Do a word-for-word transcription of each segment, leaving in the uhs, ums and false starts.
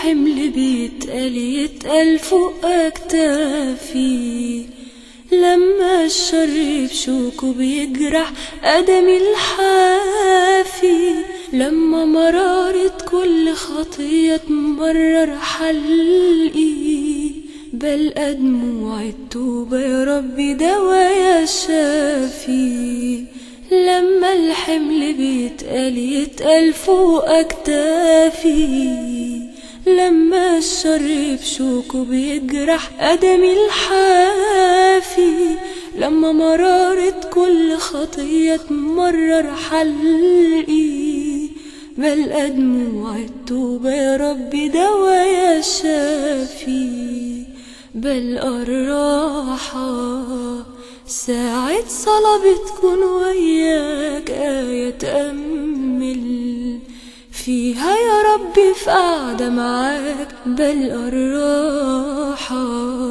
الحمل بيتقال يتقال فوق أكتافي، لما الشر بشوكه بيجرح قدمي الحافي، لما مرارة كل خطية تمرر حلقي، بلقى دموع التوبة يا ربي دوايا الشافي. لما الحمل بيتقال يتقال فوق أكتافي، لما الشر بشوكه بيجرح قدمي الحافي، لما مرارة كل خطية تمرر حلقي، بلقى دموع التوبة يا ربي دوايا الشافي. بلقى الراحة ساعة صلاة بتكون وياك آية تأمل فيها يا ربي في قعدة معاك. بلقى الراحة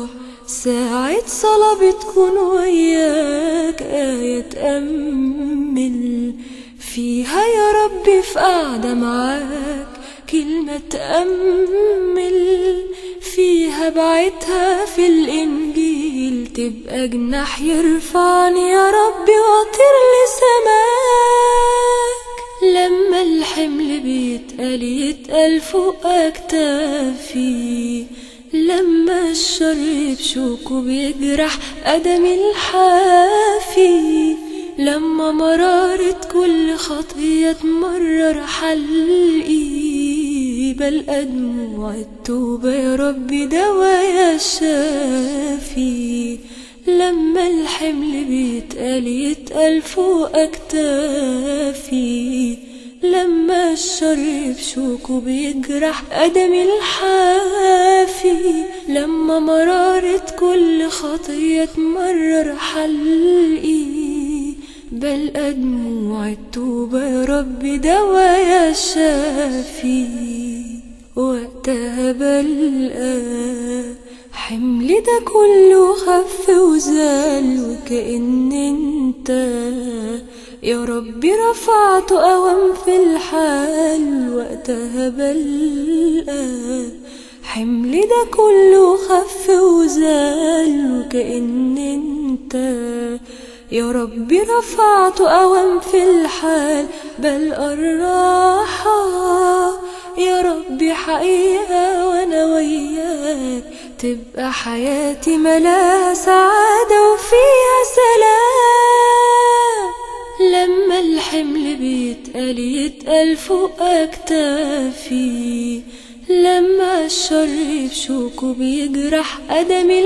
ساعة صلاة بتكون وياك آية تأمل فيها يا ربي في قعدة معاك. كلمة تأمل فيها بعتها في الإنجيل تبقى جناح يرفعني يا ربي واطير لسماك. لما الحمل بيتقال يتقال فوق أكتافي، لما الشر بشوكه بيجرح قدمي الحافي، لما مرارة كل خطية تمرر حلقي، بلقى دموع التوبة يا ربي دوايا الشافي. لما الحمل بيتقال يتقال فوق أكتافي، لما الشر بشوكه بيجرح قدمي الحافي، لما مرارة كل خطية تمرر حلقي، بلقى دموع التوبة يا ربي دوايا الشافي. وقتها بلقى حمل ده كله خف وزال، وكأن انت يا ربي رفعته قوام في الحال. وقتها بلقى حمل ده كله خف وزال، وكأن انت يا ربي رفعته قوام في الحال. بلقى الراحة يا ربي حقيقة وانا وياك، تبقى حياتي ملاها سعادة وفيها سلام. لما الحمل بيتقال يتقال فوق أكتافي، لما الشر بشوكه بيجرح قدمي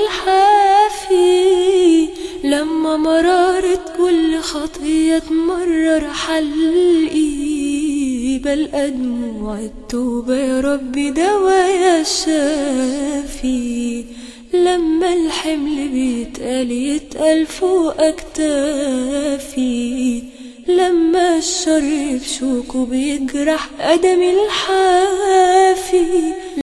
الحافي، لما مرارة كل خطية تمرر حلقي، بلقى دموع التوبة يا ربي دوايا الشافي. لما الحمل بيتقال يتقال فوق أكتافي، لما الشر بشوكه بيجرح قدمي الحافي،